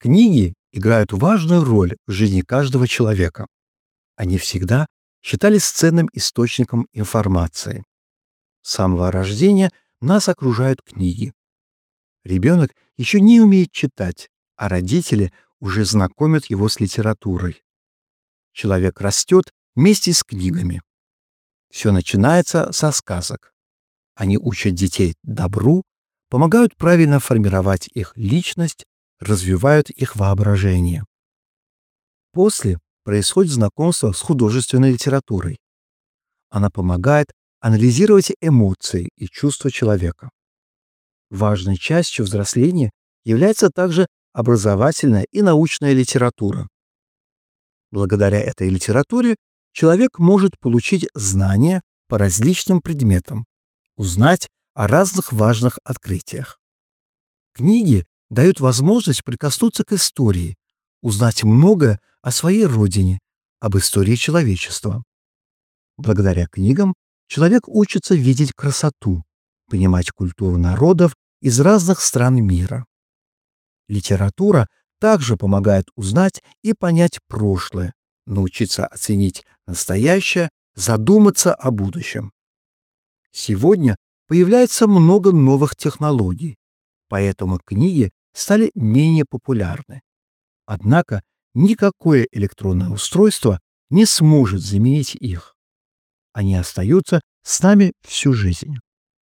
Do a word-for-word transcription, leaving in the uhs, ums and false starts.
Книги играют важную роль в жизни каждого человека. Они всегда считались ценным источником информации. С самого рождения нас окружают книги. Ребенок еще не умеет читать, а родители уже знакомят его с литературой. Человек растет вместе с книгами. Все начинается со сказок. Они учат детей добру, помогают правильно формировать их личность, развивают их воображение. После происходит знакомство с художественной литературой. Она помогает анализировать эмоции и чувства человека. Важной частью взросления является также образовательная и научная литература. Благодаря этой литературе человек может получить знания по различным предметам, узнать о разных важных открытиях. Книги дают возможность прикоснуться к истории, узнать многое о своей родине, об истории человечества. Благодаря книгам человек учится видеть красоту, понимать культуру народов из разных стран мира. Литература также помогает узнать и понять прошлое, научиться оценить настоящее, задуматься о будущем. Сегодня появляется много новых технологий, поэтому книги стали менее популярны. Однако никакое электронное устройство не сможет заменить их. Они остаются с нами всю жизнь.